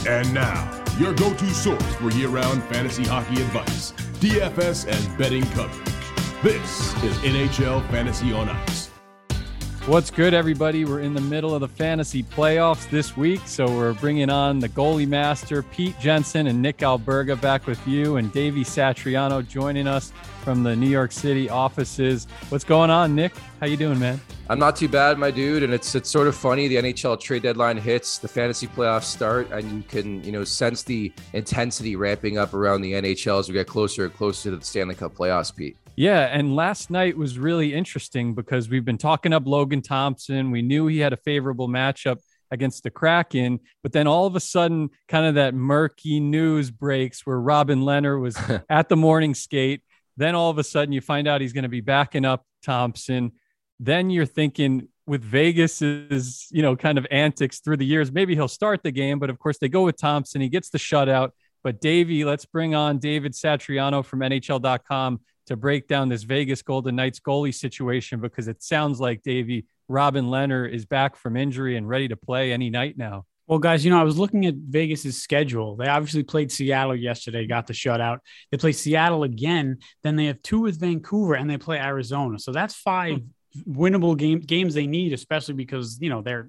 And now, your go-to source for year-round fantasy hockey advice, DFS and betting coverage. This is NHL Fantasy on Ice. What's good, everybody? We're in the middle of the fantasy playoffs this week, so we're bringing on the goalie master, Pete Jensen, and Nick Alberga back with you, and Davey Satriano joining us from the New York City offices. What's going on, Nick? How you doing, man? I'm not too bad, my dude, and it's sort of funny. The NHL trade deadline hits, the fantasy playoffs start, and you can sense the intensity ramping up around the NHL as we get closer and closer to the Stanley Cup playoffs, Pete. Yeah, and last night was really interesting because we've been talking up Logan Thompson. We knew he had a favorable matchup against the Kraken, but then all of a sudden, kind of that murky news breaks where Robin Lehner was at the morning skate. Then all of a sudden you find out he's going to be backing up Thompson. Then you're thinking with Vegas's, kind of antics through the years, maybe he'll start the game, but of course they go with Thompson. He gets the shutout. But Davey, let's bring on David Satriano from NHL.com to break down this Vegas Golden Knights goalie situation, because it sounds like, Davey, Robin Lehner is back from injury and ready to play any night now. Well, guys, I was looking at Vegas's schedule. They obviously played Seattle yesterday, got the shutout. They play Seattle again. Then they have 2 with Vancouver, and they play Arizona. So that's 5 winnable games they need, especially because,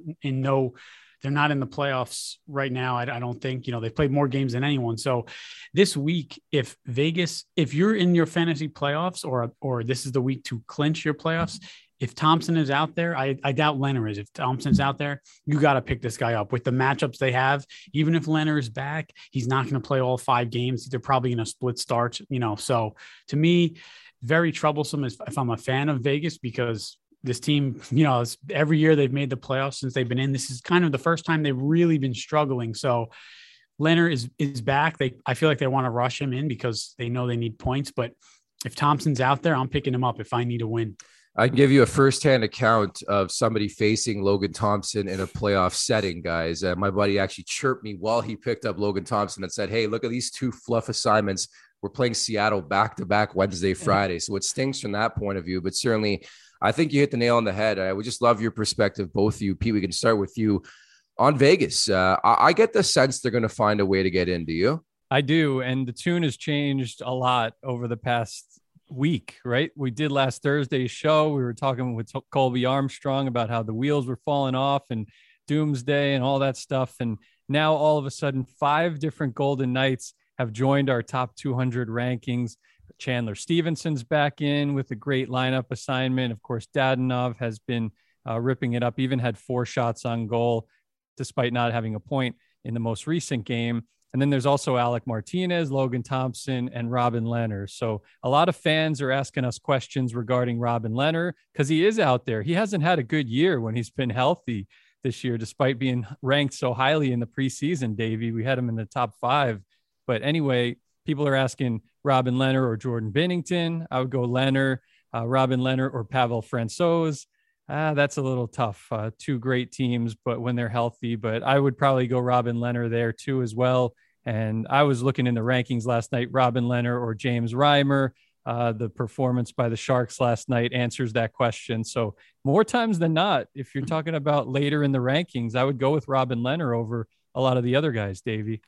they're not in the playoffs right now. I don't think, they've played more games than anyone. So this week, if you're in your fantasy playoffs or this is the week to clinch your playoffs, if Thompson is out there, I doubt Lehner is. If Thompson's out there, you got to pick this guy up with the matchups they have. Even if Lehner is back, he's not going to play all 5 games. They're probably going to split start, So to me, very troublesome if I'm a fan of Vegas, because this team, every year they've made the playoffs since they've been in. This is kind of the first time they've really been struggling. So Lehner is back. I feel like they want to rush him in because they know they need points. But if Thompson's out there, I'm picking him up if I need a win. I can give you a firsthand account of somebody facing Logan Thompson in a playoff setting, guys. My buddy actually chirped me while he picked up Logan Thompson and said, "Hey, look at these 2 fluff assignments. We're playing Seattle back-to-back Wednesday, Friday." So it stinks from that point of view, but certainly I think you hit the nail on the head. I would just love your perspective, both of you. Pete, we can start with you on Vegas. I get the sense they're going to find a way to get in. Do you? I do. And the tune has changed a lot over the past week, right? We did last Thursday's show. We were talking with Colby Armstrong about how the wheels were falling off and doomsday and all that stuff. And now all of a sudden, 5 different Golden Knights have joined our top 200 rankings. Chandler Stevenson's back in with a great lineup assignment. Of course, Dadonov has been ripping it up, even had 4 shots on goal, despite not having a point in the most recent game. And then there's also Alec Martinez, Logan Thompson, and Robin Lehner. So a lot of fans are asking us questions regarding Robin Lehner because he is out there. He hasn't had a good year when he's been healthy this year, despite being ranked so highly in the preseason, Davey. We had him in the top 5. But anyway, people are asking Robin Lehner or Jordan Binnington. I would go Lehner, Robin Lehner, or Pavel Francouz. That's a little tough. 2 great teams, but when they're healthy. But I would probably go Robin Lehner there too as well. And I was looking in the rankings last night, Robin Lehner or James Reimer. The performance by the Sharks last night answers that question. So more times than not, if you're talking about later in the rankings, I would go with Robin Lehner over a lot of the other guys, Davey.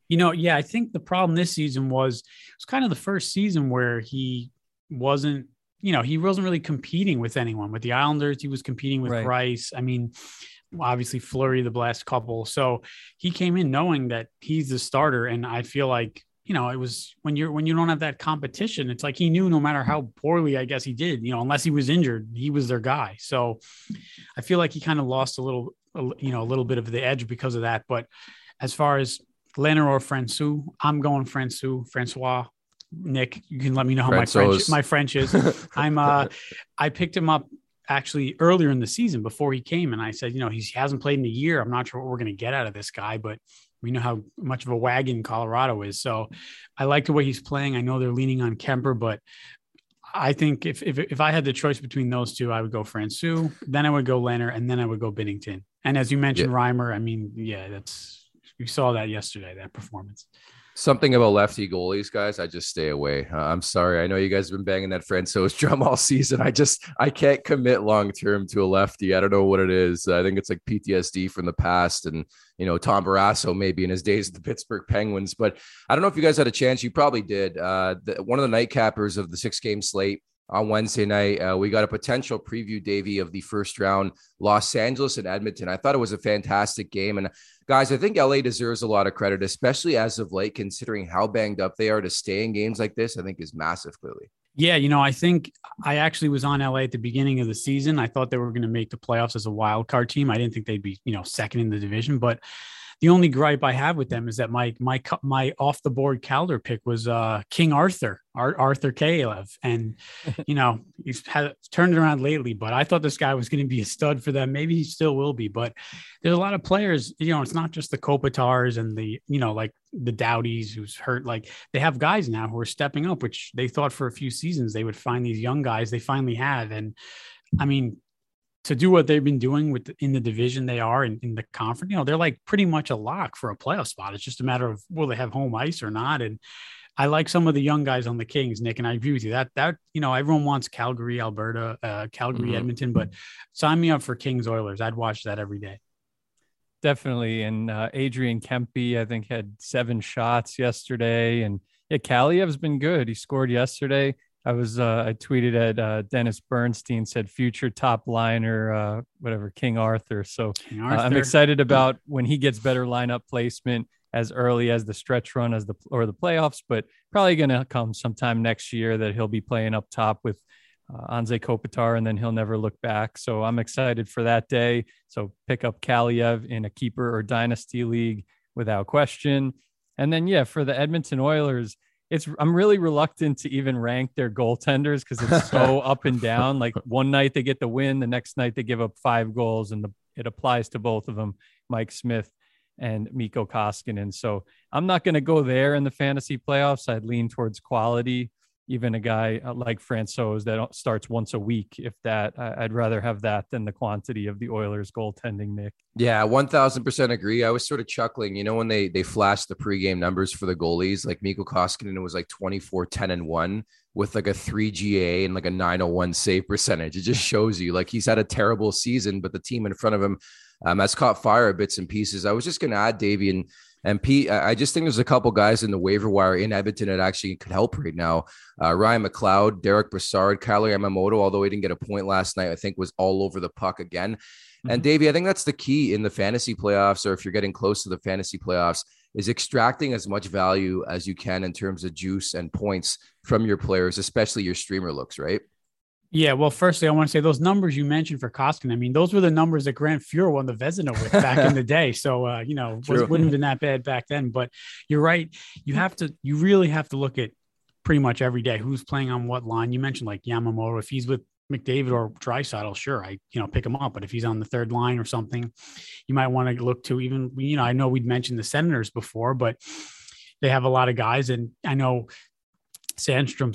I think the problem this season was it was kind of the first season where he wasn't really competing with anyone. With the Islanders, he was competing with Price. I mean, obviously Fleury the last couple. So he came in knowing that he's the starter. And I feel like, it was when you don't have that competition, it's like he knew no matter how poorly, I guess he did, unless he was injured, he was their guy. So I feel like he kind of lost a little bit of the edge because of that. But as far as Lehner or Francouz, I'm going Francois. Nick, you can let me know how my French is. I picked him up actually earlier in the season before he came, and I said, he hasn't played in a year. I'm not sure what we're going to get out of this guy, but we know how much of a wagon Colorado is. So I like the way he's playing. I know they're leaning on Kemper, but I think if I had the choice between those 2, I would go Francouz, then I would go Lehner, and then I would go Binnington. And as you mentioned, Reimer, I mean, yeah, you saw that yesterday, that performance. Something about lefty goalies, guys. I just stay away. I'm sorry. I know you guys have been banging that Francouz drum all season. I can't commit long term to a lefty. I don't know what it is. I think it's like PTSD from the past, and Tom Barrasso maybe in his days at the Pittsburgh Penguins. But I don't know if you guys had a chance. You probably did. One of the nightcappers of the 6-game slate on Wednesday night, we got a potential preview, Davey, of the first round, Los Angeles and Edmonton. I thought it was a fantastic game. And guys, I think LA deserves a lot of credit, especially as of late, considering how banged up they are. To stay in games like this, I think is massive, clearly. Yeah, I think I actually was on LA at the beginning of the season. I thought they were going to make the playoffs as a wild card team. I didn't think they'd be, second in the division, but the only gripe I have with them is that my off the board Calder pick was King Arthur Kalev, and he's turned it around lately. But I thought this guy was going to be a stud for them. Maybe he still will be. But there's a lot of players. It's not just the Kopitars and the like the Dowdies who's hurt. Like they have guys now who are stepping up, which they thought for a few seasons they would find these young guys. They finally have, and I mean, to do what they've been doing in the division they are in the conference, they're like pretty much a lock for a playoff spot. It's just a matter of will they have home ice or not. And I like some of the young guys on the Kings, Nick, and I agree with you that everyone wants Calgary, Alberta, Calgary, Edmonton, but sign me up for Kings Oilers. I'd watch that every day. Definitely. And Adrian Kempe, I think, had 7 shots yesterday. And yeah, Kaliev's been good. He scored yesterday. I tweeted at Dennis Bernstein, said future top liner, King Arthur. So I'm excited about when he gets better lineup placement as early as the stretch run or the playoffs, but probably going to come sometime next year that he'll be playing up top with Anze Kopitar, and then he'll never look back. So I'm excited for that day. So pick up Kaliev in a keeper or dynasty league without question. And then, for the Edmonton Oilers, I'm really reluctant to even rank their goaltenders because it's so up and down. Like one night they get the win, the next night they give up 5 goals, and it applies to both of them, Mike Smith and Mikko Koskinen. So I'm not going to go there in the fantasy playoffs. I'd lean towards quality. Even a guy like Francouz that starts once a week, if that, I'd rather have that than the quantity of the Oilers goaltending, Nick. Yeah, 1000% agree. I was sort of chuckling, when they flashed the pregame numbers for the goalies, like Mikko Koskinen was like 24-10-1 with like a 3 GA and like a 901 save percentage. It just shows you like he's had a terrible season, but the team in front of him has caught fire bits and pieces. I was just going to add, Davey, and Pete, I just think there's a couple guys in the waiver wire in Edmonton that actually could help right now. Ryan McLeod, Derek Brassard, Kyler Yamamoto, although he didn't get a point last night, I think was all over the puck again. And Davey, I think that's the key in the fantasy playoffs, or if you're getting close to the fantasy playoffs, is extracting as much value as you can in terms of juice and points from your players, especially your streamer looks, right? Yeah, well, firstly, I want to say those numbers you mentioned for Koskinen, I mean, those were the numbers that Grant Fuhr won the Vezina with back in the day. So, wouldn't have been that bad back then. But you're right. You really have to look at pretty much every day who's playing on what line. You mentioned like Yamamoto. If he's with McDavid or Draisaitl, sure, I pick him up. But if he's on the third line or something, you might want to look to even, I know we'd mentioned the Senators before, but they have a lot of guys. And I know Sanderson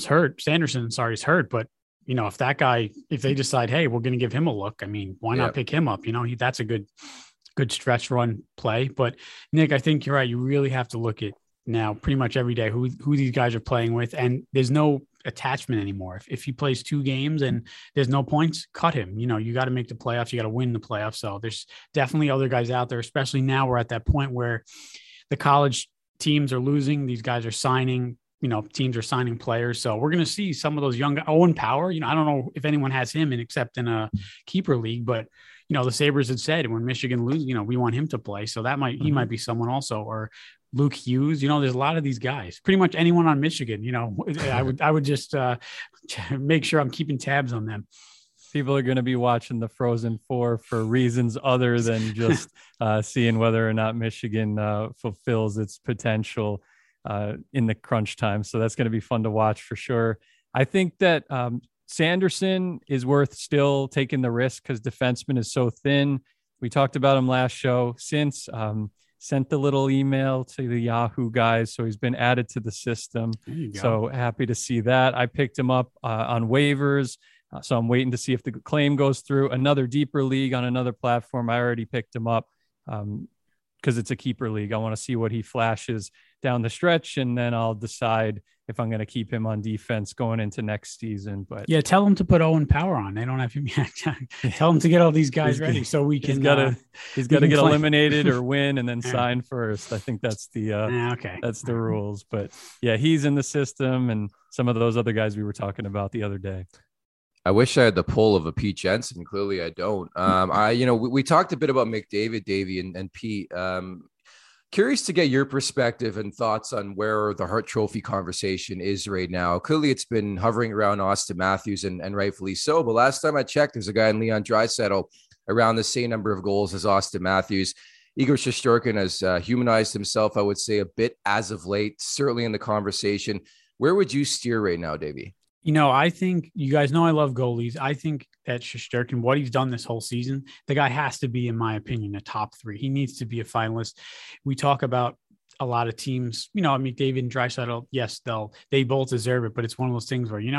is hurt, but if that guy, if they decide, hey, we're going to give him a look, I mean, why not pick him up? That's a good stretch run play. But Nick, I think you're right. You really have to look at now pretty much every day who these guys are playing with. And there's no attachment anymore. If he plays 2 games and there's no points, cut him. You got to make the playoffs. You got to win the playoffs. So there's definitely other guys out there, especially now we're at that point where the college teams are losing. These guys are signing. Teams are signing players. So we're going to see some of those young Owen Power. I don't know if anyone has him except in a keeper league, but the Sabres had said when Michigan loses, we want him to play. So that he might be someone also, or Luke Hughes. There's a lot of these guys, pretty much anyone on Michigan, I would just make sure I'm keeping tabs on them. People are going to be watching the Frozen Four for reasons other than just seeing whether or not Michigan fulfills its potential in the crunch time. So that's going to be fun to watch for sure. I think that Sanderson is worth still taking the risk because defenseman is so thin. We talked about him last show. Since sent the little email to the Yahoo guys, so he's been added to the system. So happy to see that. I picked him up on waivers. So I'm waiting to see if the claim goes through. Another deeper league on another platform, I already picked him up. because it's a keeper league. I want to see what he flashes down the stretch, and then I'll decide if I'm going to keep him on defense going into next season. But yeah, tell him to put Owen Power on. They don't have him. Tell him to get all these guys ready so we can. He's got to get eliminated or win and then sign first. I think that's that's the rules. But yeah, he's in the system, and some of those other guys we were talking about the other day. I wish I had the pull of a Pete Jensen. Clearly, I don't. We talked a bit about McDavid, Davey, and Pete. Curious to get your perspective and thoughts on where the Hart Trophy conversation is right now. Clearly, it's been hovering around Austin Matthews, and rightfully so. But last time I checked, there's a guy in Leon Draisaitl around the same number of goals as Austin Matthews. Igor Shesterkin has humanized himself, I would say, a bit as of late, certainly in the conversation. Where would you steer right now, Davey? I think you guys know I love goalies. I think that Shesterkin, what he's done this whole season, the guy has to be, in my opinion, a top 3. He needs to be a finalist. We talk about a lot of teams, McDavid and Draisaitl, yes, they both deserve it, but it's one of those things where,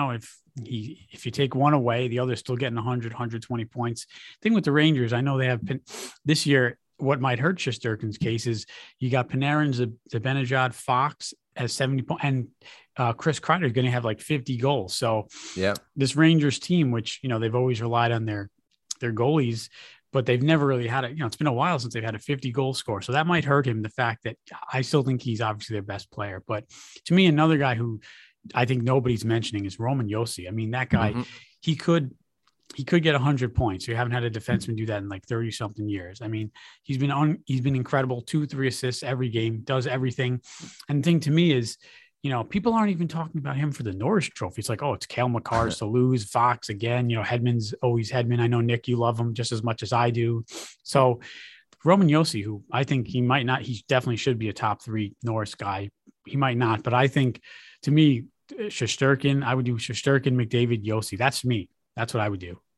if you take one away, the other's still getting 100, 120 points. Thing with the Rangers, I know they have been this year. What might hurt Shesterkin's case is you got Panarin, Zibanejad, Fox has 70 points, and Chris Kreider is going to have like 50 goals. So yeah, this Rangers team, which, they've always relied on their goalies, but they've never really had it. It's been a while since they've had a 50 goal score. So that might hurt him. The fact that I still think he's obviously their best player, but to me, another guy who I think nobody's mentioning is Roman Josi. I mean, that guy, he could get 100 points. You haven't had a defenseman do that in like 30 something years. I mean, he's been incredible. 2-3 assists every game, does everything. And the thing to me is, people aren't even talking about him for the Norris Trophy. It's like, oh, it's Cale Makar's to lose, Fox again. Hedman's always Hedman. I know, Nick, you love him just as much as I do. So Roman Josi, who I think he definitely should be a top 3 Norris guy. He might not, but I think, to me, Shesterkin, I would do Shesterkin, McDavid, Josi. That's me. That's what I would do.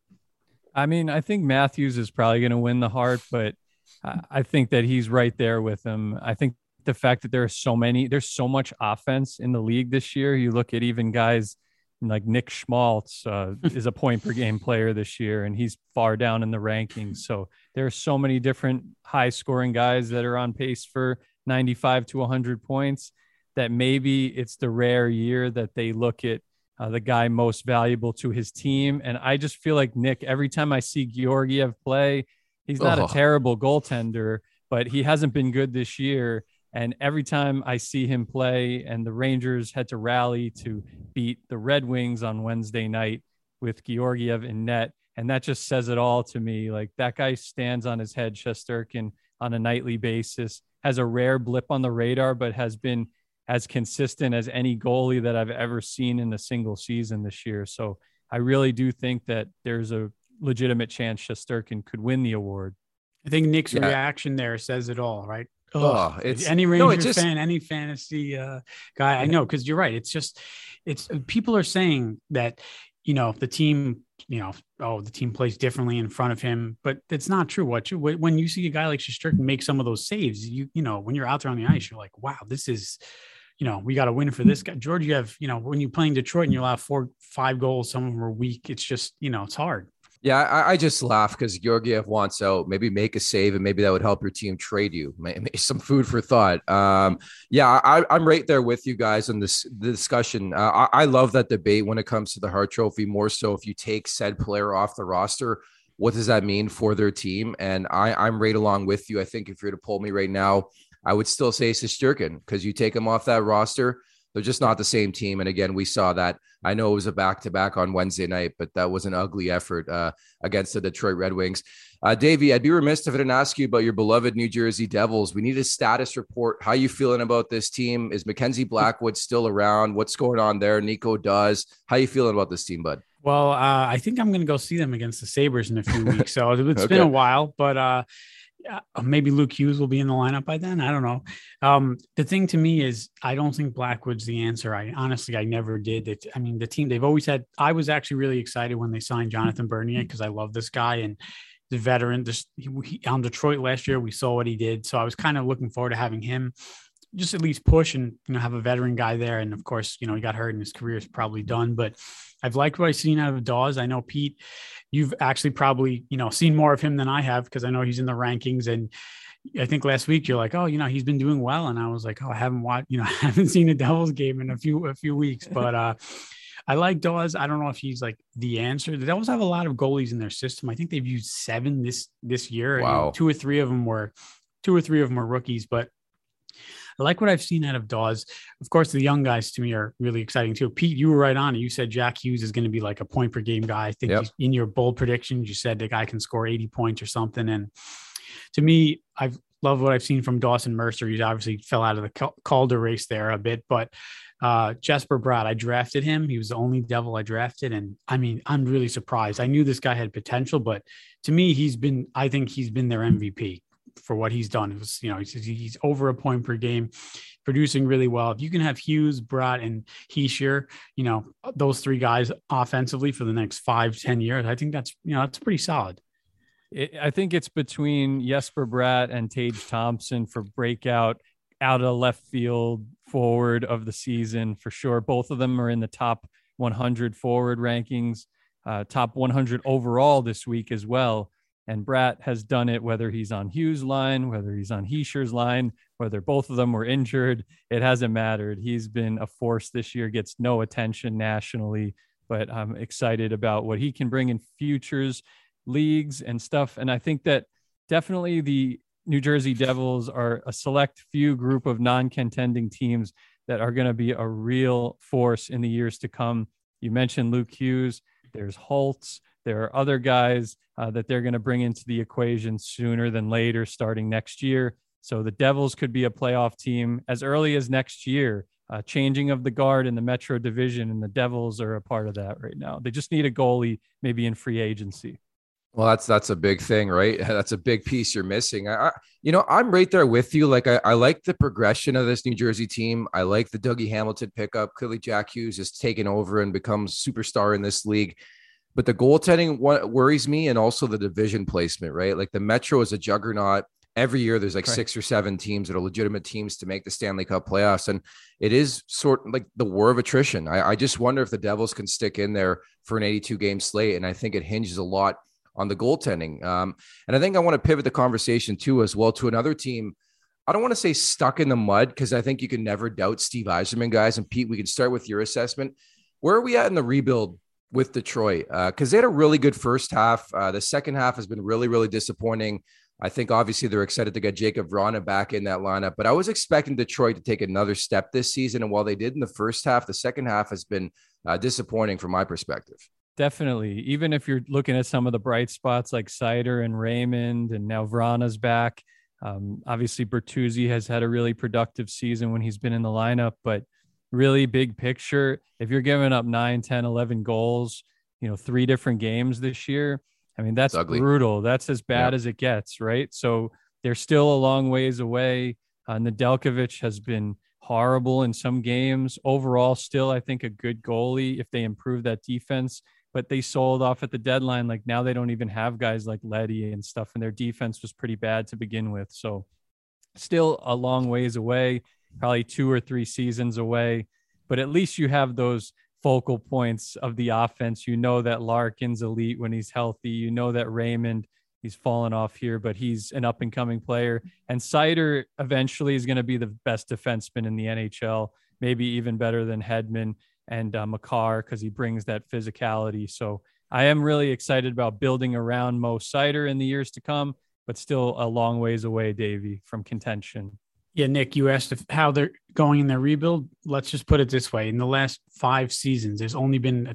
I mean, I think Matthews is probably going to win the Hart, but I think that he's right there with him. I think the fact that there's so much offense in the league this year. You look at even guys like Nick Schmaltz is a point per game player this year, and he's far down in the rankings. So there are so many different high scoring guys that are on pace for 95 to 100 points that maybe it's the rare year that they look at the guy most valuable to his team. And I just feel like, Nick, every time I see Georgiev play, he's not a terrible goaltender, but he hasn't been good this year. And every time I see him play, and the Rangers had to rally to beat the Red Wings on Wednesday night with Georgiev in net. And that just says it all to me. Like, that guy stands on his head, Shesterkin, on a nightly basis, has a rare blip on the radar, but has been as consistent as any goalie that I've ever seen in a single season this year. So I really do think that there's a legitimate chance Shesterkin could win the award. I think Nick's reaction there says it all, right? It's any Rangers fan, any fantasy guy. I know, because you're right. It's people are saying that, the team, the team plays differently in front of him, but it's not true. When you see a guy like Shesterkin make some of those saves, when you're out there on the ice, you're like, wow, this is, we got to win for this guy. Georgiev, when you're playing Detroit and you allow 4-5 goals, some of them are weak. It's just, it's hard. Yeah, I just laugh because Georgiev wants out. Maybe make a save, and maybe that would help your team trade you. Maybe some food for thought. I'm right there with you guys on the discussion. I love that debate when it comes to the Hart Trophy, more so if you take said player off the roster, what does that mean for their team? And I'm right along with you. I think if you're to pull me right now, I would still say Shesterkin, because you take him off that roster, they're just not the same team. And again, we saw that. I know it was a back-to-back on Wednesday night, but that was an ugly effort against the Detroit Red Wings. Davey, I'd be remiss if I didn't ask you about your beloved New Jersey Devils. We need a status report. How you feeling about this team? Is Mackenzie Blackwood still around? What's going on there? Nico does. How you feeling about this team, bud? Well, I think I'm going to go see them against the Sabres in a few weeks. So it's been a while, but maybe Luke Hughes will be in the lineup by then. I don't know. The thing to me is, I don't think Blackwood's the answer. I never did. The team, they've always had, I was actually really excited when they signed Jonathan Bernier, because I love this guy, and the veteran, on Detroit last year, we saw what he did. So I was kind of looking forward to having him just at least push and, have a veteran guy there. And of course, he got hurt and his career is probably done, but I've liked what I've seen out of Dawes. I know, Pete, you've actually probably, seen more of him than I have, because I know he's in the rankings, and I think last week you're like, oh, he's been doing well. And I was like, oh, I haven't watched, I haven't seen a Devils game in a few weeks, but I like Dawes. I don't know if he's like the answer. The Devils have a lot of goalies in their system. I think they've used 7 this year. Wow. And 2 or 3 of them were rookies, but I like what I've seen out of Dawes. Of course, the young guys to me are really exciting too. Pete, you were right on it. You said Jack Hughes is going to be like a point per game guy. I think in your bold predictions, you said the guy can score 80 points or something. And to me, I've loved what I've seen from Dawson Mercer. He obviously fell out of the Calder race there a bit, but Jesper Bratt, I drafted him. He was the only Devil I drafted. And I mean, I'm really surprised. I knew this guy had potential, but to me, I think he's been their MVP for what he's done. It was, he's over a point per game, producing really well. If you can have Hughes, Bratt, and Hischier, those 3 guys offensively for the next 5-10 years, I think that's pretty solid. I think it's between Jesper Bratt and Tage Thompson for breakout out of left field forward of the season for sure. Both of them are in the top 100 forward rankings, top 100 overall this week as well. And Bratt has done it, whether he's on Hughes' line, whether he's on Hischier's line, whether both of them were injured, it hasn't mattered. He's been a force this year, gets no attention nationally, but I'm excited about what he can bring in futures leagues and stuff. And I think that definitely the New Jersey Devils are a select few group of non-contending teams that are going to be a real force in the years to come. You mentioned Luke Hughes. There's Holtz. There are other guys that they're going to bring into the equation sooner than later, starting next year. So the Devils could be a playoff team as early as next year. Changing of the guard in the Metro Division, and the Devils are a part of that right now. They just need a goalie, maybe in free agency. Well, that's a big thing, right? That's a big piece you're missing. I'm right there with you. Like I like the progression of this New Jersey team. I like the Dougie Hamilton pickup. Clearly, Jack Hughes has taken over and becomes superstar in this league. But the goaltending worries me, and also the division placement, right? Like the Metro is a juggernaut. Every year there's like 6 or 7 teams that are legitimate teams to make the Stanley Cup playoffs. And it is sort of like the war of attrition. I just wonder if the Devils can stick in there for an 82 game slate. And I think it hinges a lot on the goaltending. And I think I want to pivot the conversation too, as well, to another team. I don't want to say stuck in the mud, because I think you can never doubt Steve Yzerman, guys. And Pete, we can start with your assessment. Where are we at in the rebuild with Detroit? Because they had a really good first half. The second half has been really, really disappointing. I think obviously they're excited to get Jacob Vrana back in that lineup, but I was expecting Detroit to take another step this season. And while they did in the first half, the second half has been disappointing from my perspective. Definitely. Even if you're looking at some of the bright spots like Seider and Raymond, and now Vrana's back. Obviously Bertuzzi has had a really productive season when he's been in the lineup, but really big picture, if you're giving up 9, 10, 11 goals, 3 different games this year, I mean, that's brutal. That's as bad as it gets, right? So they're still a long ways away. Nedeljkovic has been horrible in some games. Overall, still, I think a good goalie if they improve that defense, but they sold off at the deadline. Like now they don't even have guys like Leddy and stuff, and their defense was pretty bad to begin with. So still a long ways away, probably 2 or 3 seasons away, but at least you have those focal points of the offense. You know that Larkin's elite when he's healthy. You know that Raymond, he's fallen off here, but he's an up and coming player. And Seider eventually is going to be the best defenseman in the NHL, maybe even better than Hedman and Makar, because he brings that physicality. So I am really excited about building around Mo Seider in the years to come, but still a long ways away, Davey, from contention. Yeah, Nick, you asked how they're going in their rebuild. Let's just put it this way. In the last 5 seasons, there's only been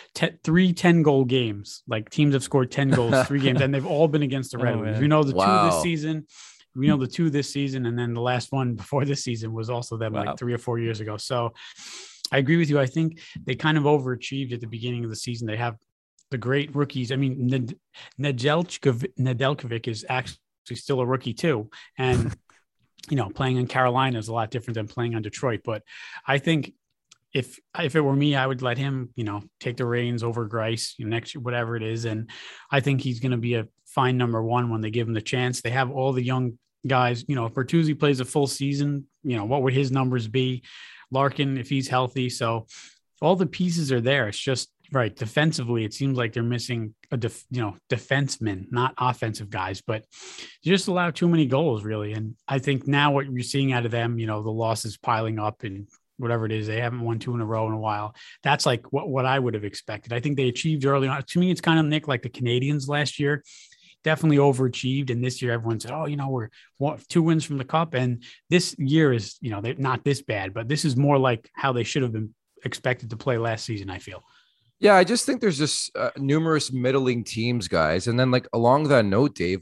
3 10-goal games. Like teams have scored 10 goals, 3 games, and they've all been against the Red Wings. We know the 2 this season. We know the 2 this season, and then the last one before this season was also them like 3 or 4 years ago. So I agree with you. I think they kind of overachieved at the beginning of the season. They have the great rookies. I mean, Nedeljkovic is actually still a rookie too. And playing in Carolina is a lot different than playing on Detroit. But I think if it were me, I would let him, take the reins over Greiss next year, whatever it is. And I think he's going to be a fine number 1 when they give him the chance. They have all the young guys. If Bertuzzi plays a full season, what would his numbers be? Larkin, if he's healthy. So all the pieces are there. It's just Right. Defensively, it seems like they're missing defensemen, not offensive guys, but you just allow too many goals, really. And I think now what you're seeing out of them, the losses piling up and whatever it is, they haven't won 2 in a row in a while. That's like what I would have expected. I think they achieved early on. To me, it's kind of, Nick, like the Canadians last year. Definitely overachieved. And this year, everyone said, we're 2 wins from the cup. And this year is, they're not this bad, but this is more like how they should have been expected to play last season, I feel. Yeah, I just think there's just numerous middling teams, guys. And then like along that note, Dave,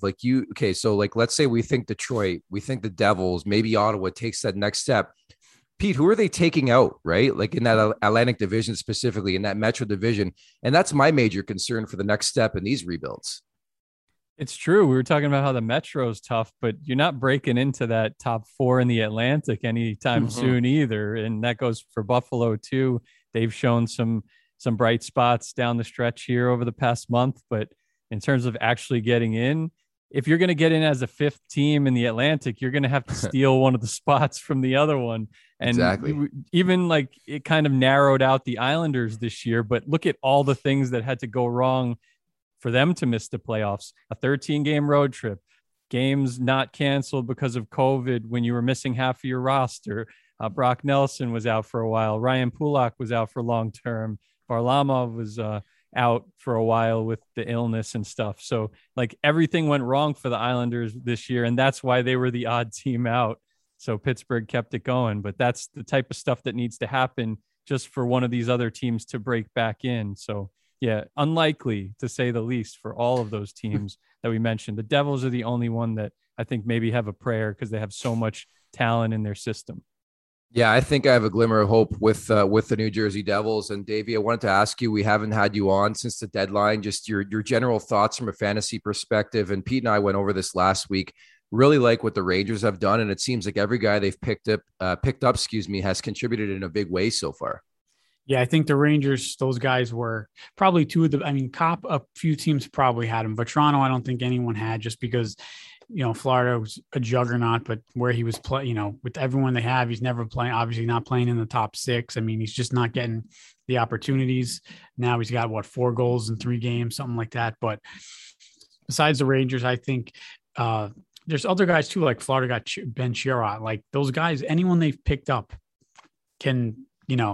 so like, let's say we think Detroit, we think the Devils, maybe Ottawa takes that next step. Pete, who are they taking out, right? Like in that Atlantic division, specifically in that Metro division. And that's my major concern for the next step in these rebuilds. It's true. We were talking about how the Metro is tough, but you're not breaking into that top 4 in the Atlantic anytime soon either. And that goes for Buffalo too. They've shown some bright spots down the stretch here over the past month. But in terms of actually getting in, if you're going to get in as a 5th team in the Atlantic, you're going to have to steal one of the spots from the other one. And exactly. Even like it kind of narrowed out the Islanders this year, but look at all the things that had to go wrong for them to miss the playoffs. A 13-game road trip, games not canceled because of COVID when you were missing half of your roster. Brock Nelson was out for a while. Ryan Pulock was out for long term. Varlamov was out for a while with the illness and stuff. So like everything went wrong for the Islanders this year, and that's why they were the odd team out. So Pittsburgh kept it going, but that's the type of stuff that needs to happen just for one of these other teams to break back in. So yeah, unlikely to say the least for all of those teams that we mentioned. The Devils are the only one that I think maybe have a prayer because they have so much talent in their system. Yeah, I think I have a glimmer of hope with the New Jersey Devils. And Davey, I wanted to ask you, we haven't had you on since the deadline, just your general thoughts from a fantasy perspective. And Pete and I went over this last week. Really like what the Rangers have done. And it seems like every guy they've picked up, has contributed in a big way so far. Yeah, I think the Rangers, those guys were probably Copp, a few teams probably had him, but Toronto, I don't think anyone had, just because, Florida was a juggernaut, but where he was playing, with everyone they have, he's never playing, obviously not playing in the top 6. I mean, he's just not getting the opportunities. Now he's got 4 goals in 3 games, something like that. But besides the Rangers, I think there's other guys too, like Florida got Ben Chiarot, like those guys, anyone they've picked up can,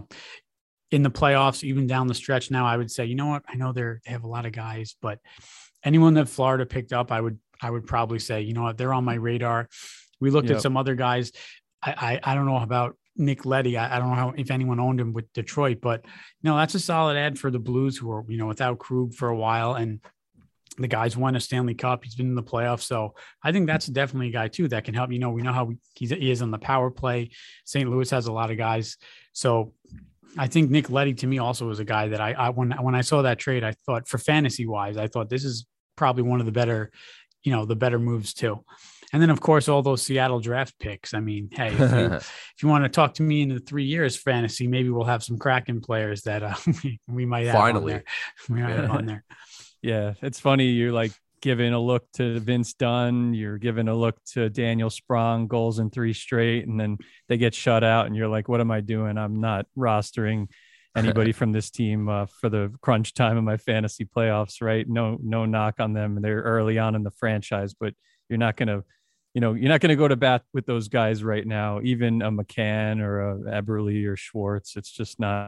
in the playoffs, even down the stretch now, I would say, I know they have a lot of guys, but anyone that Florida picked up, I would probably say, they're on my radar. We looked at some other guys. I don't know about Nick Leddy. I don't know if anyone owned him with Detroit, but that's a solid ad for the Blues, who are, without Krug for a while, and the guy's won a Stanley Cup. He's been in the playoffs. So I think that's definitely a guy too that can help. We know how he is on the power play. St. Louis has a lot of guys. So I think Nick Leddy to me also was a guy that when I saw that trade, I thought, for fantasy wise, I thought this is probably one of the better, the better moves too. And then of course, all those Seattle draft picks. I mean, hey, if you want to talk to me in the 3 years fantasy, maybe we'll have some Kraken players that we might have finally on there. We might have on there. Yeah. It's funny. You're like giving a look to Vince Dunn. You're giving a look to Daniel Sprong, goals in 3 straight, and then they get shut out. And you're like, what am I doing? I'm not rostering anybody from this team for the crunch time of my fantasy playoffs, right? No knock on them. They're early on in the franchise, but you're not going to go to bat with those guys right now, even a McCann or a Eberle or Schwartz. It's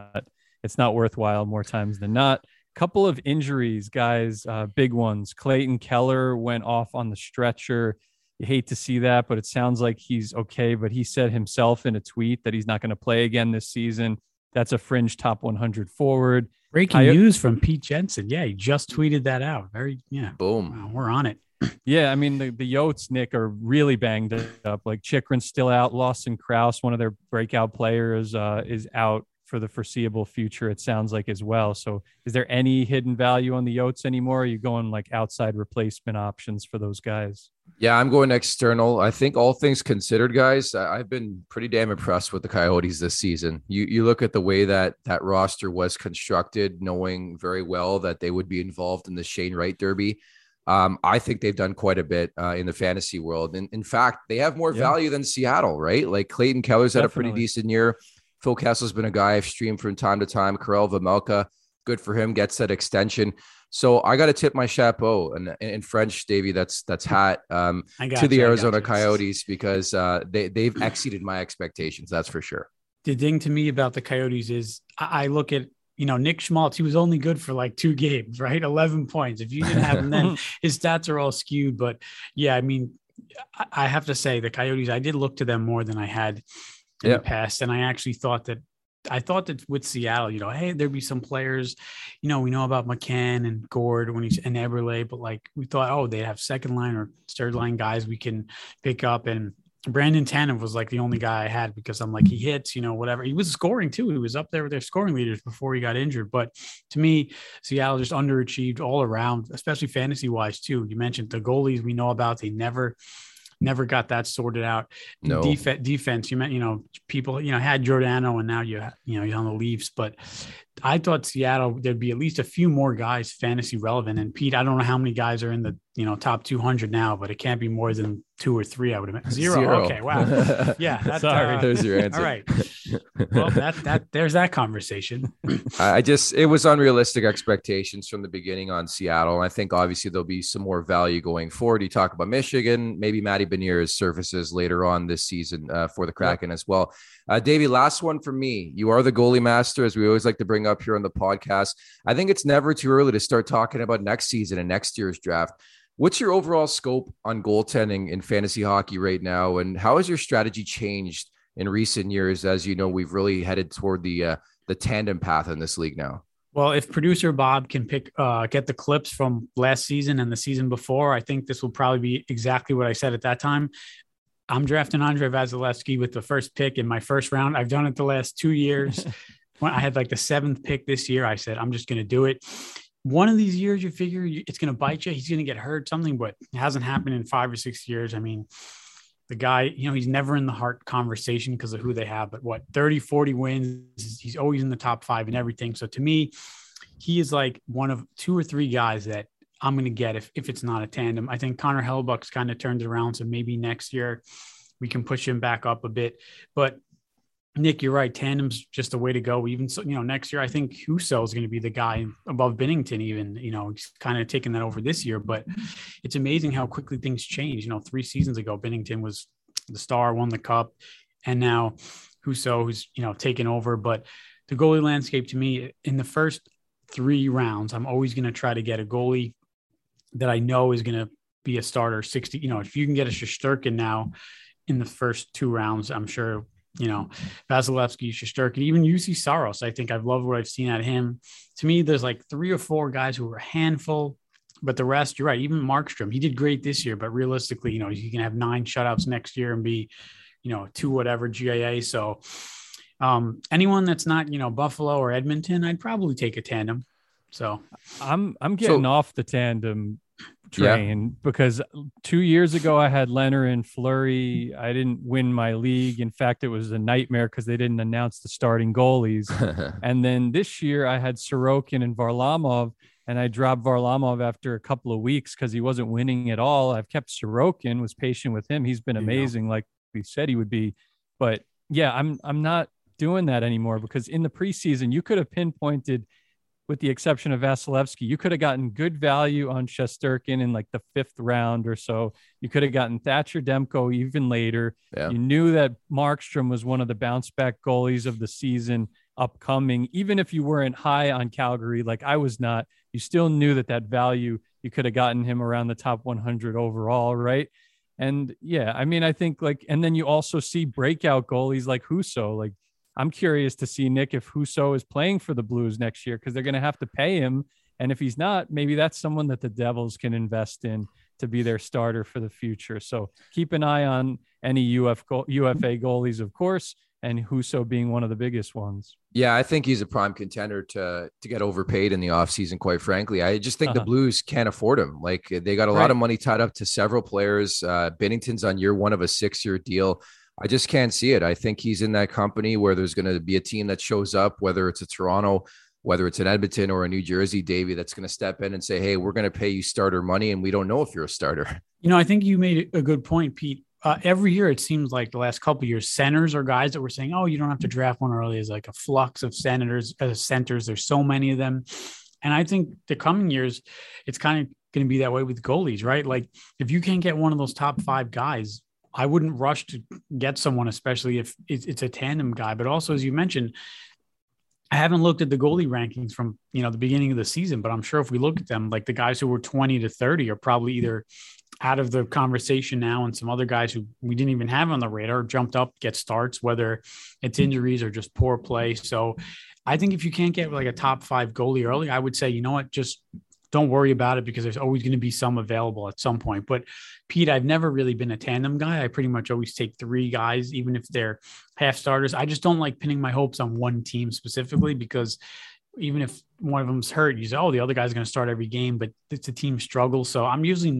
not worthwhile more times than not. Couple of injuries, guys, big ones. Clayton Keller went off on the stretcher. You hate to see that, but it sounds like he's okay. But he said himself in a tweet that he's not going to play again this season. That's a fringe top 100 forward. Breaking news from Pete Jensen. Yeah, he just tweeted that out. Boom. Wow, we're on it. Yeah, I mean, the Yotes, Nick, are really banged up. Like Chychrun's still out. Lawson Krause, one of their breakout players, is out for the foreseeable future, it sounds like, as well. So is there any hidden value on the Yotes anymore? Are you going like outside replacement options for those guys? Yeah, I'm going external. I think all things considered, guys, I've been pretty damn impressed with the Coyotes this season. You look at the way that roster was constructed, knowing very well that they would be involved in the Shane Wright Derby. I think they've done quite a bit in the fantasy world. And in fact, they have more value than Seattle, right? Like Clayton Keller's had a pretty decent year. Phil Kessel's been a guy I've streamed from time to time. Karel Vejmelka good for him. Gets that extension. So I got to tip my chapeau and in French, Davey, that's hat to the Arizona Coyotes because they've exceeded my expectations. That's for sure. The thing to me about the Coyotes is I look at, Nick Schmaltz, he was only good for like 2 games, right? 11 points. If you didn't have him then, his stats are all skewed. But yeah, I mean, I have to say the Coyotes, I did look to them more than I had in the past. And I actually thought that with Seattle, hey, there'd be some players, we know about McCann and Gord and Eberle, but like we thought, they have second line or third line guys we can pick up. And Brandon Tanev was like the only guy I had because I'm like, he hits, whatever. He was scoring too. He was up there with their scoring leaders before he got injured. But to me, Seattle just underachieved all around, especially fantasy wise too. You mentioned the goalies we know about. They never got that sorted out. No defense. You meant, people, had Giordano and now you're on the Leafs, but I thought Seattle, there'd be at least a few more guys fantasy relevant. And Pete, I don't know how many guys are in the, top 200 now, but it can't be more than 2 or 3. I would imagine. Zero. Okay. Wow. Yeah. Sorry. There's your answer. All right. Well, there's that conversation. It was unrealistic expectations from the beginning on Seattle. And I think obviously there'll be some more value going forward. You talk about Michigan, maybe Matty Beniers surfaces later on this season for the Kraken as well. Davey, last one for me. You are the goalie master, as we always like to bring up here on the podcast. I think it's never too early to start talking about next season and next year's draft. What's your overall scope on goaltending in fantasy hockey right now? And how has your strategy changed in recent years? As you know, we've really headed toward the tandem path in this league now. Well, if producer Bob can get the clips from last season and the season before, I think this will probably be exactly what I said at that time. I'm drafting Andrei Vasilevsky with the first pick in my first round. I've done it the last 2 years. When I had like the 7th pick this year, I said, I'm just going to do it. One of these years, you figure it's going to bite you. He's going to get hurt, something, but it hasn't happened in 5 or 6 years. I mean, the guy, he's never in the Hart conversation because of who they have, but 30, 40 wins. He's always in the top 5 and everything. So to me, he is like one of 2 or 3 guys that I'm going to get if it's not a tandem. I think Connor Hellebuyck's kind of turned it around. So maybe next year we can push him back up a bit, but Nick, you're right. Tandem's just the way to go. Even so, next year, I think Husso is going to be the guy above Binnington. Even, he's kind of taking that over this year. But it's amazing how quickly things change. 3 seasons ago, Binnington was the star, won the cup, and now Husso, who's taken over. But the goalie landscape, to me, in the first 3 rounds, I'm always going to try to get a goalie that I know is going to be a starter. 60. If you can get a Shesterkin now in the first 2 rounds, I'm sure. Vasilevsky, Shesterkin, even UC Saros. I think I've loved what I've seen at him. To me, there's like 3 or 4 guys who are a handful, but the rest, you're right. Even Markstrom, he did great this year, but realistically, he can have 9 shutouts next year and be, 2 whatever GAA. So anyone that's not, Buffalo or Edmonton, I'd probably take a tandem. So I'm getting off the tandem train because 2 years ago I had Leonard and Fleury. I didn't win my league. In fact, it was a nightmare because they didn't announce the starting goalies. And then this year I had Sorokin and Varlamov, and I dropped Varlamov after a couple of weeks because he wasn't winning at all. I've kept Sorokin, was patient with him. He's been amazing, like we said he would be. But yeah, I'm not doing that anymore because in the preseason you could have pinpointed, with the exception of Vasilevsky, you could have gotten good value on Shesterkin in like the 5th round or so. You could have gotten Thatcher Demko even later. Yeah. You knew that Markstrom was one of the bounce back goalies of the season upcoming. Even if you weren't high on Calgary, like I was not, you still knew that value, you could have gotten him around the top 100 overall. Right. And yeah, I mean, I think and then you also see breakout goalies like Husso. Like, I'm curious to see, Nick, if Husso is playing for the Blues next year because they're going to have to pay him. And if he's not, maybe that's someone that the Devils can invest in to be their starter for the future. So keep an eye on any UFA goalies, of course, and Husso being one of the biggest ones. Yeah, I think he's a prime contender to get overpaid in the offseason, quite frankly. I just think the Blues can't afford him. Like, they got a lot of money tied up to several players. Binnington's on year 1 of a 6-year deal. I just can't see it. I think he's in that company where there's going to be a team that shows up, whether it's a Toronto, whether it's an Edmonton or a New Jersey, Davey, that's going to step in and say, hey, we're going to pay you starter money. And we don't know if you're a starter. I think you made a good point, Pete. every year, it seems like the last couple of years, centers are guys that we're saying, oh, you don't have to draft one early. Is like a flux of centers. There's so many of them. And I think the coming years, it's kind of going to be that way with goalies, right? Like if you can't get one of those top 5 guys, I wouldn't rush to get someone, especially if it's a tandem guy. But also, as you mentioned, I haven't looked at the goalie rankings from, the beginning of the season, but I'm sure if we look at them, like the guys who were 20 to 30 are probably either out of the conversation now, and some other guys who we didn't even have on the radar jumped up, get starts, whether it's injuries or just poor play. So I think if you can't get like a top 5 goalie early, I would say, you know what, just don't worry about it, because there's always going to be some available at some point. But Pete, I've never really been a tandem guy. I pretty much always take 3 guys, even if they're half starters. I just don't like pinning my hopes on one team specifically, because even if one of them's hurt, you say, oh, the other guy's going to start every game, but it's a team struggle. So I'm usually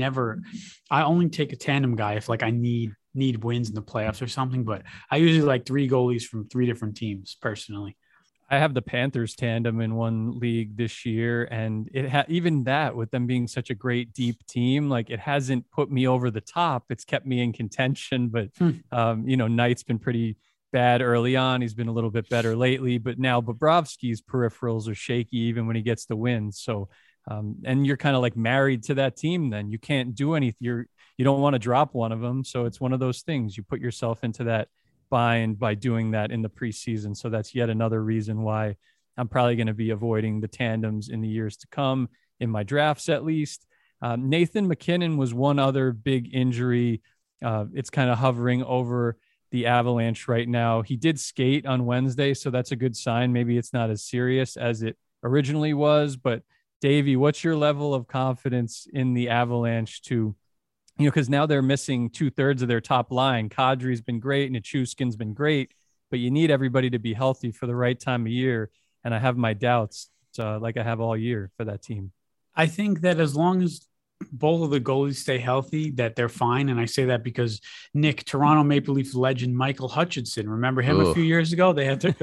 I only take a tandem guy if like I need wins in the playoffs or something. But I usually like 3 goalies from 3 different teams personally. I have the Panthers tandem in one league this year, and even that, with them being such a great deep team, like it hasn't put me over the top. It's kept me in contention, but Knight's been pretty bad early on. He's been a little bit better lately, but now Bobrovsky's peripherals are shaky even when he gets the wins. So, and you're kind of like married to that team. Then you can't do anything. You don't want to drop one of them. So it's one of those things. You put yourself into that bind by doing that in the preseason. So that's yet another reason why I'm probably going to be avoiding the tandems in the years to come in my drafts, at least. Nathan MacKinnon was one other big injury. It's kind of hovering over the Avalanche right now. He did skate on Wednesday, so that's a good sign. Maybe it's not as serious as it originally was, but Davey, what's your level of confidence in the Avalanche to, because now they're missing 2/3 of their top line. Kadri's been great, Nichushkin's been great, but you need everybody to be healthy for the right time of year. And I have my doubts, like I have all year, for that team. I think that as long as both of the goalies stay healthy, that they're fine. And I say that because Toronto Maple Leaf legend Michael Hutchinson, remember him a few years ago? They had to,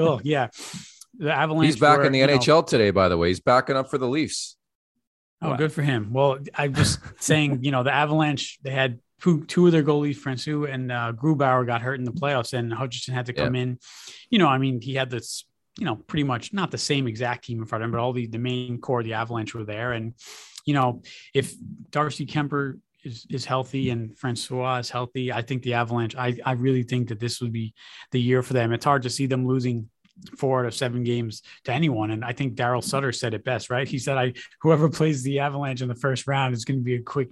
the Avalanche. He's back in the NHL today, by the way. He's backing up for the Leafs. Oh, wow. Good for him. Well, I'm just saying, the Avalanche, they had two of their goalies, Francouz and Grubauer, got hurt in the playoffs, and Hutchinson had to come in. He had this, pretty much not the same exact team in front of him, but all the main core of the Avalanche were there. And, if Darcy Kemper is healthy and Francouz is healthy, I think the Avalanche, I really think that this would be the year for them. It's hard to see them losing 4 out of 7 games to anyone. And I think Daryl Sutter said it best, right? He said, whoever plays the Avalanche in the first round is going to be a quick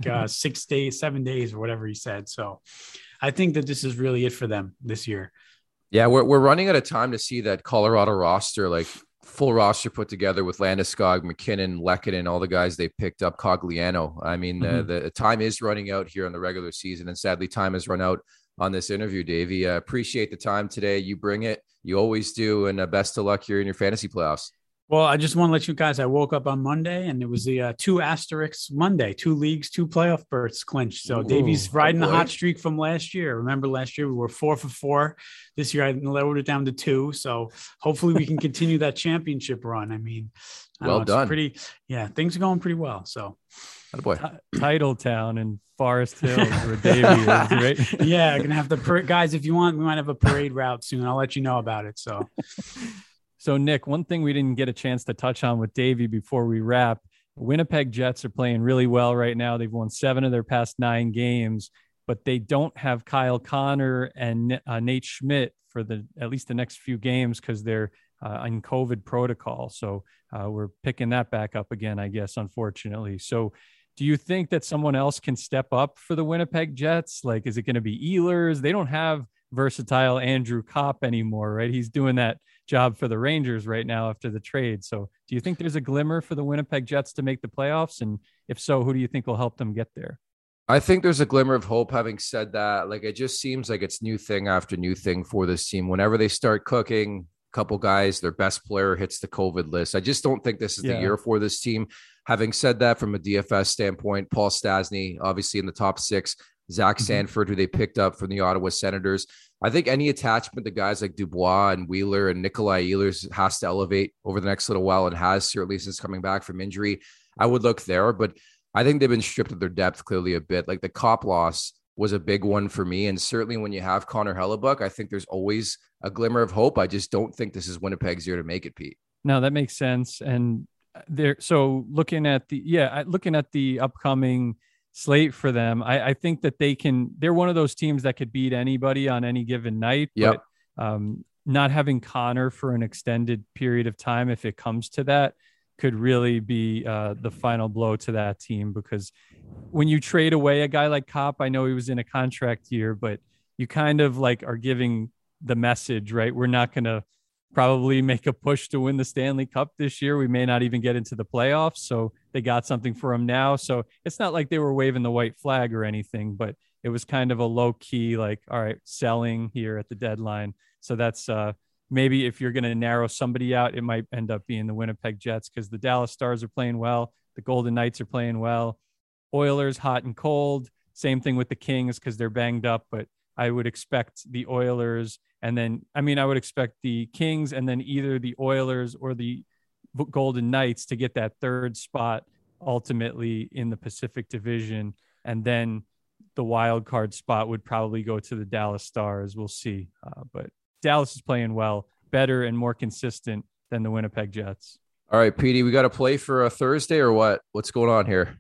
7 days or whatever he said. So I think that this is really it for them this year. Yeah, we're running out of time to see that Colorado roster, like full roster put together with Landeskog, McKinnon, Lehkonen, all the guys they picked up, Cogliano. I mean, the time is running out here in the regular season, and sadly time has run out on this interview, Davey. Appreciate the time today. You bring it. You always do. And best of luck here in your fantasy playoffs. Well, I just want to let you guys, I woke up on Monday and it was the 2 asterisks Monday, 2 leagues, 2 playoff berths clinched. So Davey's riding the hot streak from last year. Remember last year we were 4 for 4. This year I lowered it down to 2. So hopefully we can continue that championship run. I mean, well done. Things are going pretty well. So Titletown and Forest Hills where Davey is, right? Yeah, gonna have the guys. If you want, we might have a parade route soon. I'll let you know about it. So Nick, one thing we didn't get a chance to touch on with Davey before we wrap: Winnipeg Jets are playing really well right now. They've won 7 of their past 9 games, but they don't have Kyle Connor and Nate Schmidt for at least the next few games because they're in COVID protocol. So we're picking that back up again, I guess, unfortunately. So do you think that someone else can step up for the Winnipeg Jets? Like, is it going to be Ehlers? They don't have versatile Andrew Kopp anymore, right? He's doing that job for the Rangers right now after the trade. So do you think there's a glimmer for the Winnipeg Jets to make the playoffs? And if so, who do you think will help them get there? I think there's a glimmer of hope. Having said that, like, it just seems like it's new thing after new thing for this team. Whenever they start cooking, couple guys, their best player hits the COVID list. I just don't think this is the year for this team. Having said that, from a DFS standpoint, Paul Stastny, obviously in the top 6, Zach Sanford, who they picked up from the Ottawa Senators. I think any attachment to guys like Dubois and Wheeler and Nikolai Ehlers has to elevate over the next little while, and has certainly since coming back from injury. I would look there, but I think they've been stripped of their depth clearly a bit. Like the Kopp loss was a big one for me. And certainly when you have Connor Hellebuyck, I think there's always a glimmer of hope. I just don't think this is Winnipeg's year to make it, Pete. No, that makes sense. And looking at the upcoming slate for them, I think that they're one of those teams that could beat anybody on any given night. Yep. But not having Connor for an extended period of time, if it comes to that, could really be the final blow to that team, because when you trade away a guy like Kopp, I know he was in a contract year, but you kind of like are giving the message, right? We're not going to probably make a push to win the Stanley Cup this year. We may not even get into the playoffs. So they got something for him now. So it's not like they were waving the white flag or anything, but it was kind of a low key, like, all right, selling here at the deadline. So that's maybe if you're going to narrow somebody out, it might end up being the Winnipeg Jets, because the Dallas Stars are playing well. The Golden Knights are playing well. Oilers, hot and cold. Same thing with the Kings, because they're banged up, but I would expect the Oilers I would expect the Kings and then either the Oilers or the Golden Knights to get that third spot ultimately in the Pacific Division. And then the wild card spot would probably go to the Dallas Stars. We'll see. But Dallas is playing well, better and more consistent than the Winnipeg Jets. All right, Petey, we got to play for a Thursday or what? What's going on here?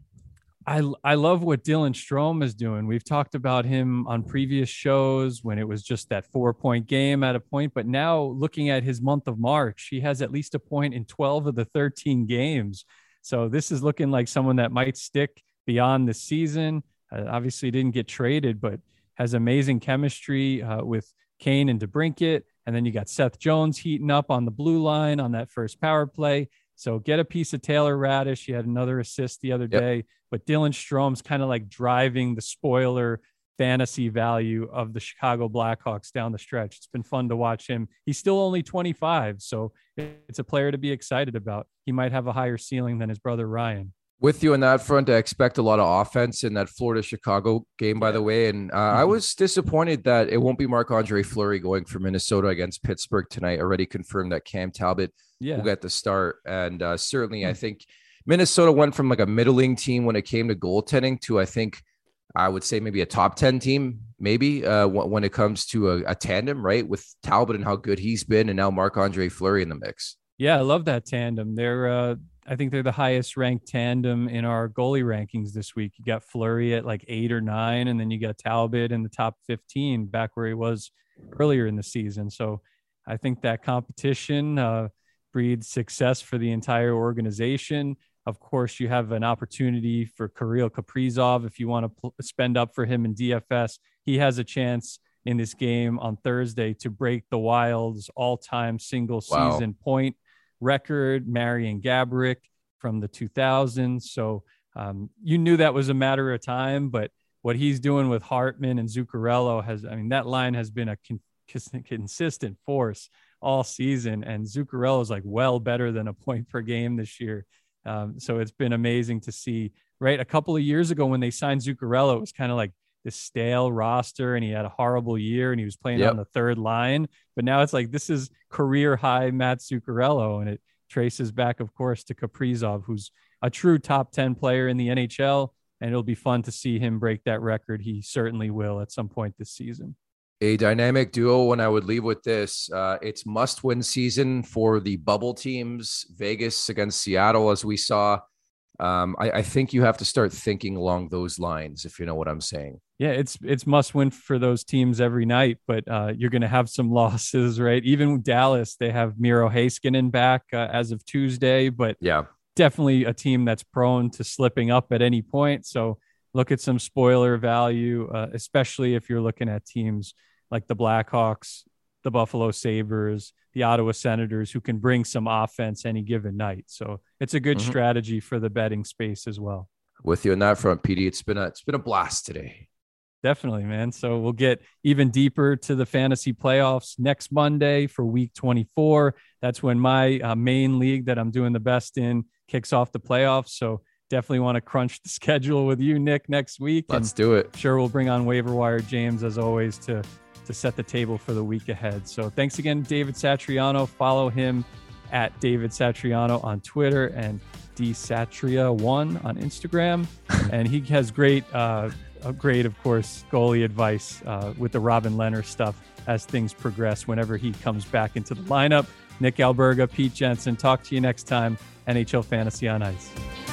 I love what Dylan Strome is doing. We've talked about him on previous shows when it was just that 4-point game at a point, but now looking at his month of March, he has at least a point in 12 of the 13 games. So this is looking like someone that might stick beyond the season. Obviously didn't get traded, but has amazing chemistry with Kane and DeBrincat. And then you got Seth Jones heating up on the blue line on that first power play. So get a piece of Taylor Radish. He had another assist the other day, but Dylan Strome's kind of like driving the spoiler fantasy value of the Chicago Blackhawks down the stretch. It's been fun to watch him. He's still only 25, so it's a player to be excited about. He might have a higher ceiling than his brother Ryan. With you on that front, I expect a lot of offense in that Florida-Chicago game, by the way. And I was disappointed that it won't be Marc-Andre Fleury going for Minnesota against Pittsburgh tonight. Already confirmed that Cam Talbot will get the start. And certainly I think Minnesota went from like a middling team when it came to goaltending to, I think, I would say maybe a top 10 team, maybe when it comes to a tandem, right? With Talbot and how good he's been, and now Marc-Andre Fleury in the mix. Yeah, I love that tandem. I think they're the highest ranked tandem in our goalie rankings this week. You got Fleury at like 8 or 9, and then you got Talbot in the top 15 back where he was earlier in the season. So I think that competition breeds success for the entire organization. Of course, you have an opportunity for Kirill Kaprizov. If you want to spend up for him in DFS, he has a chance in this game on Thursday to break the Wild's all-time single season point record, Marian Gaborik from the 2000s. So you knew that was a matter of time, but what he's doing with Hartman and Zuccarello that line has been a consistent force all season. And Zuccarello is like well better than a point per game this year. So it's been amazing to see, right? A couple of years ago when they signed Zuccarello, it was kind of like this stale roster and he had a horrible year and he was playing on the third line. But now it's like, this is career high Matt Zuccarello, and it traces back, of course, to Kaprizov, who's a true top 10 player in the NHL. And it'll be fun to see him break that record. He certainly will at some point this season. A dynamic duo, and I would leave with this. It's must-win season for the bubble teams, Vegas against Seattle, as we saw. I think you have to start thinking along those lines, if you know what I'm saying. Yeah, it's must-win for those teams every night, but you're going to have some losses, right? Even Dallas, they have Miro Heiskanen back as of Tuesday, but definitely a team that's prone to slipping up at any point. So look at some spoiler value, especially if you're looking at teams like the Blackhawks, the Buffalo Sabres, the Ottawa Senators, who can bring some offense any given night. So it's a good strategy for the betting space as well. With you on that front, PD. It's been a blast today. Definitely, man. So we'll get even deeper to the fantasy playoffs next Monday for week 24. That's when my main league that I'm doing the best in kicks off the playoffs. So definitely want to crunch the schedule with you, Nick, next week. Let's do it. Sure, we'll bring on Waiver Wire James, as always, to set the table for the week ahead. So thanks again, David Satriano. Follow him at David Satriano on Twitter and dsatria1 on Instagram. And he has great great, of course, goalie advice with the Robin Lehner stuff as things progress whenever he comes back into the lineup. Nick Alberga, Pete Jensen, talk to you next time. NHL Fantasy on Ice.